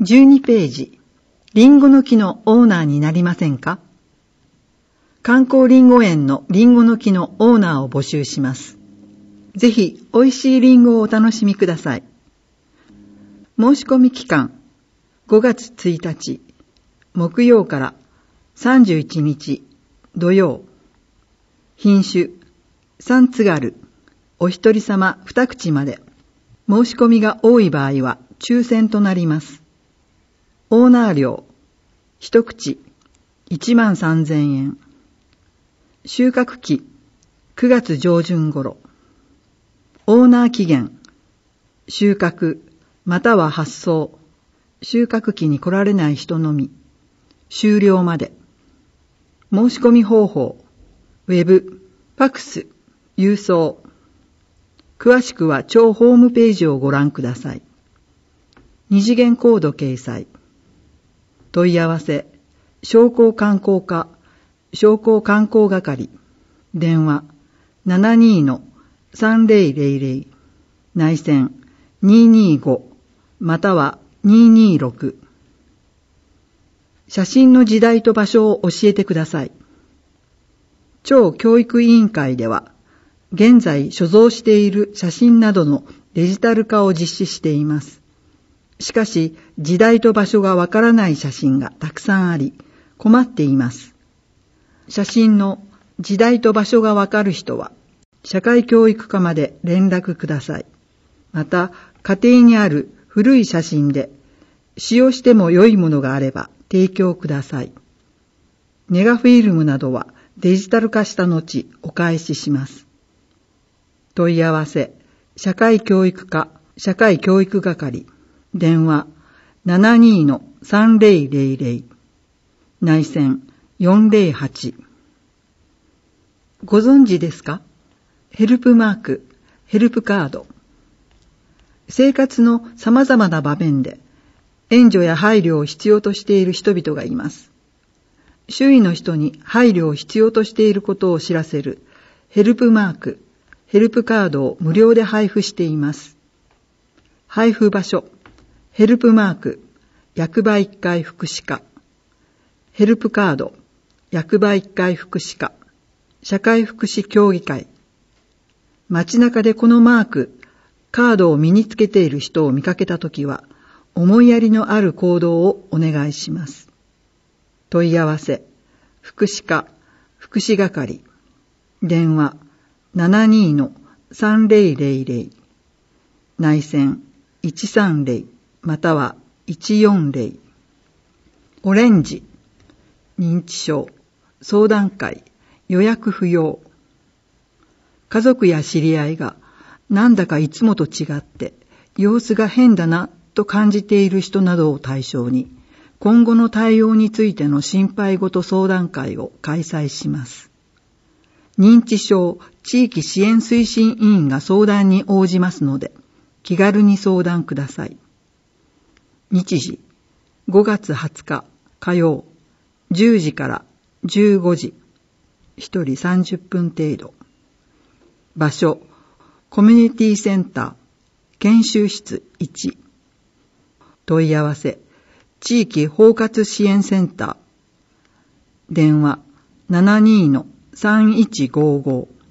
12ページ、リンゴの木のオーナーになりませんか？観光リンゴ園のリンゴの木のオーナーを募集します。ぜひ、美味しいリンゴをお楽しみください。申し込み期間、5月1日、木曜から31日、土曜。品種、三津軽、お一人様2口まで。申し込みが多い場合は抽選となります。オーナー料、一口、13,000円。収穫期、9月上旬頃。オーナー期限、収穫、または発送、収穫期に来られない人のみ、終了まで。申し込み方法、ウェブ、ファクス、郵送。詳しくは庁ホームページをご覧ください。二次元コード掲載。問い合わせ、商工観光課、商工観光係。電話、72-3000、内線225、または226。写真の時代と場所を教えてください。庁教育委員会では、現在所蔵している写真などのデジタル化を実施しています。しかし、時代と場所がわからない写真がたくさんあり、困っています。写真の時代と場所がわかる人は、社会教育課まで連絡ください。また、家庭にある古い写真で、使用しても良いものがあれば提供ください。ネガフィルムなどはデジタル化した後お返しします。問い合わせ、社会教育課、社会教育係。電話、72-3000、内線408。ご存知ですか？ヘルプマーク、ヘルプカード。生活の様々な場面で援助や配慮を必要としている人々がいます。周囲の人に配慮を必要としていることを知らせるヘルプマーク、ヘルプカードを無料で配布しています。配布場所、ヘルプマーク、役場1階福祉課。ヘルプカード、役場1階福祉課。社会福祉協議会。街中でこのマーク、カードを身につけている人を見かけたときは、思いやりのある行動をお願いします。問い合わせ、福祉課、福祉係。電話、72-3000、内線130、または140。オレンジ、認知症、相談会、予約不要。家族や知り合いがなんだかいつもと違って様子が変だなと感じている人などを対象に今後の対応についての心配事相談会を開催します。認知症地域支援推進委員が相談に応じますので気軽に相談ください。日時5月20日火曜10時から15時1人30分程度。場所、コミュニティセンター、研修室1。問い合わせ、地域包括支援センター。電話、72-3155。